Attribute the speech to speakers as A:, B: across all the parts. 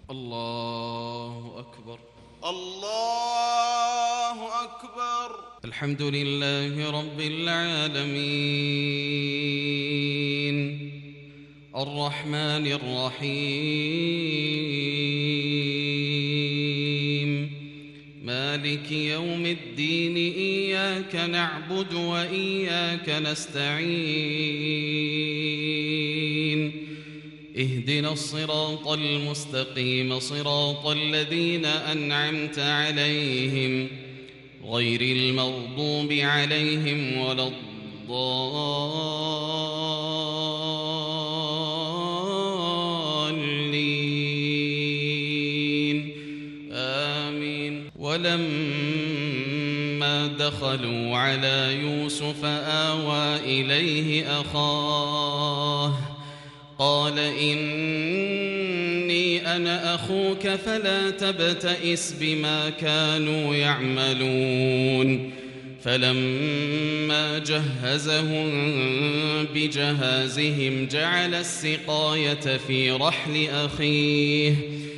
A: الله أكبر.
B: الله أكبر.
A: الحمد لله رب العالمين الرحمن الرحيم مالك يوم الدين إياك نعبد وإياك نستعين اهدنا الصراط المستقيم صراط الذين أنعمت عليهم غير المغضوب عليهم ولا الضالين آمين. ولما دخلوا على يوسف آوى إليه أخاه قال إني أنا أخوك فلا تبتئس بما كانوا يعملون. فلما جهزهم بجهازهم جعل السقاية في رحل أخيه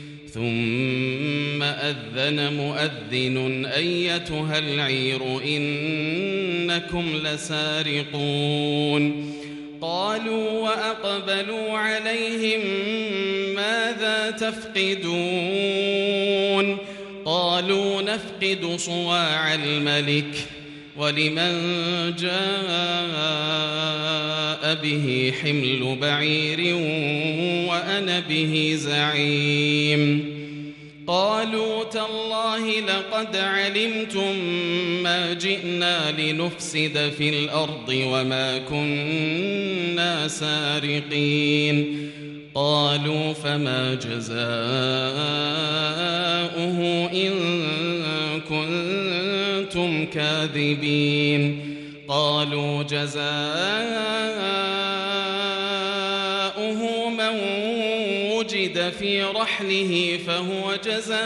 A: ثم أذن مؤذن أيتها العير إنكم لسارقون. قالوا وأقبلوا عليهم ماذا تفقدون؟ قالوا نفقد صواع الملك ولمن جاء به حمل بعير وأنا به زعيم. قالوا تالله لقد علمتم ما جئنا لنفسد في الأرض وما كنا سارقين. قالوا فما جزاؤه إن كنتم كاذبين. قالوا جزاؤه من وجد في رحله فهو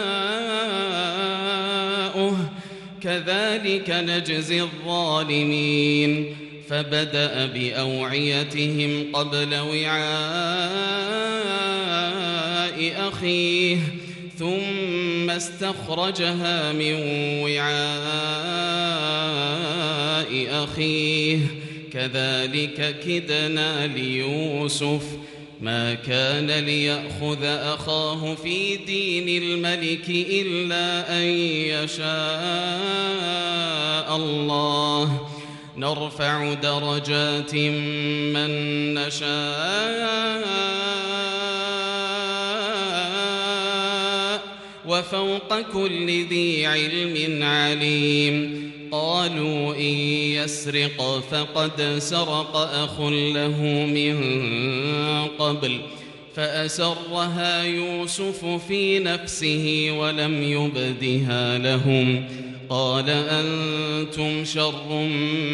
A: جزاؤه كذلك نجزي الظالمين. فبدأ بأوعيتهم قبل وعاء أخيه ثم استخرجها من وعاء أخيه كذلك كدنا ليوسف ما كان ليأخذ أخاه في دين الملك إلا أن يشاء الله نرفع درجات من نشاء وفوق كل ذي علم عليم. قالوا إن يسرق فقد سرق أخ له من قبل فأسرها يوسف في نفسه ولم يبدها لهم. قال أنتم شر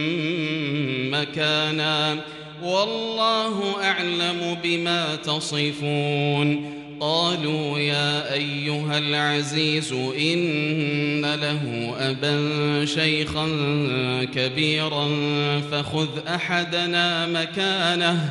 A: مكانا والله أعلم بما تصفون. قالوا يا أيها العزيز إن له أبا شيخا كبيرا فخذ أحدنا مكانه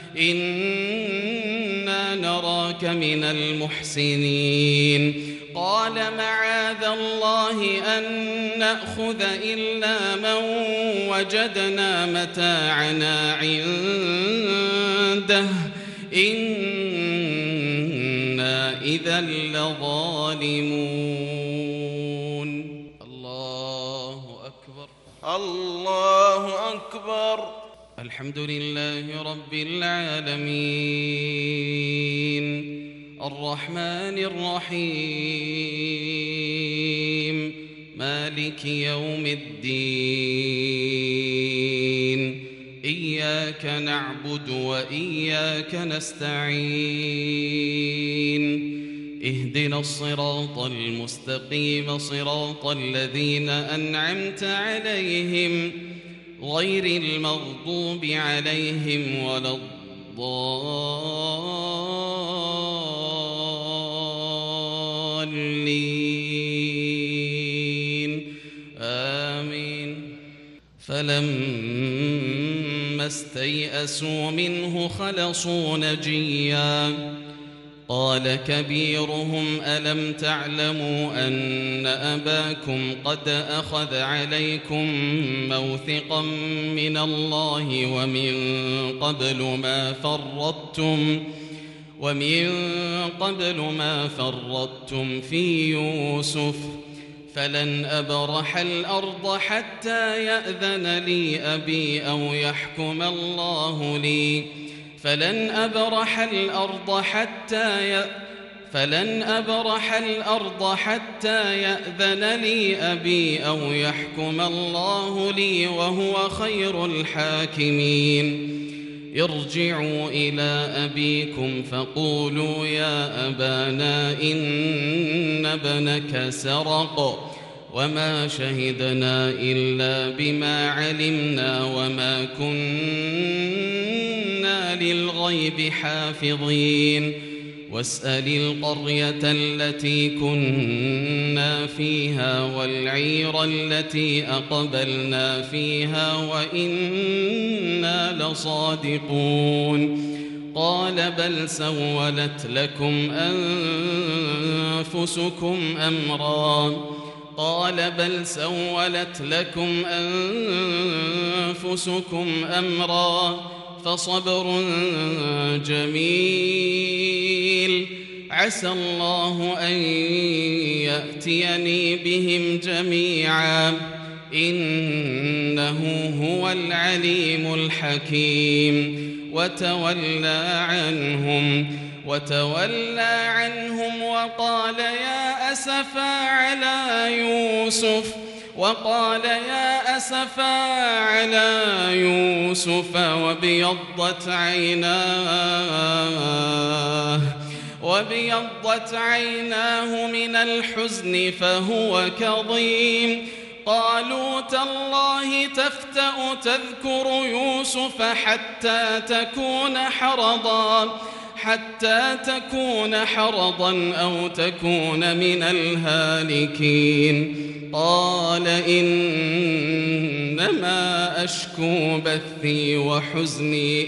A: إنا نراك من المحسنين. قال معاذ الله أن نأخذ إلا من وجدنا متاعنا عنده إنا إذا لظالمون. الله أكبر.
B: الله أكبر.
A: الحمد لله رب العالمين الرحمن الرحيم مالك يوم الدين إياك نعبد وإياك نستعين اهدنا الصراط المستقيم صراط الذين أنعمت عليهم غير المغضوب عليهم ولا الضالين آمين. فلما استيئسوا منه خلصوا نجيا قال كبيرهم ألم تعلموا أن أباكم قد أخذ عليكم موثقا من الله ومن قبل ما فرطتم في يوسف فلن أبرح الأرض حتى يأذن لي أبي أو يحكم الله لي فلن أبرح الأرض حتى يأذن لي أبي أو يحكم الله لي وهو خير الحاكمين ارجعوا إلى أبيكم فقولوا يا أبانا إن ابنك سرق وما شهدنا إلا بما علمنا وما كنا للغيب حافظين واسأل القرية التي كنا فيها والعير التي أقبلنا فيها وإنا لصادقون قال بل سولت لكم أنفسكم أمرا فصبر جميل عسى الله أن يأتيني بهم جميعا إنه هو العليم الحكيم وتولى عنهم وقال يا أسفا على يوسف وابيضت عيناه من الحزن فهو كظيم قالوا تالله تفتأ تذكر يوسف حتى تكون حرضا أو تكون من الهالكين قال إنما أشكو بثي وحزني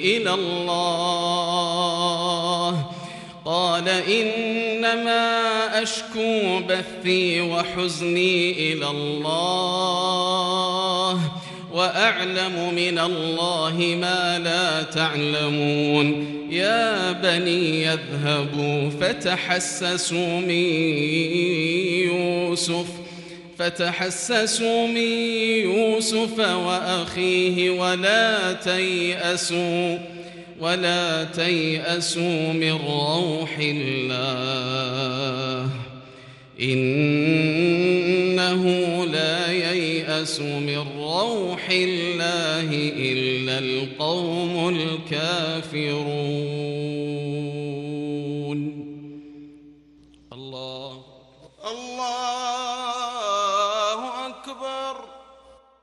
A: إلى الله وأعلم من الله ما لا تعلمون يا بني يذهبوا فتحسسوا من يوسف وأخيه ولا تيأسوا من روح الله إنه لا ييأس من روح الله إلا القوم الكافرون الله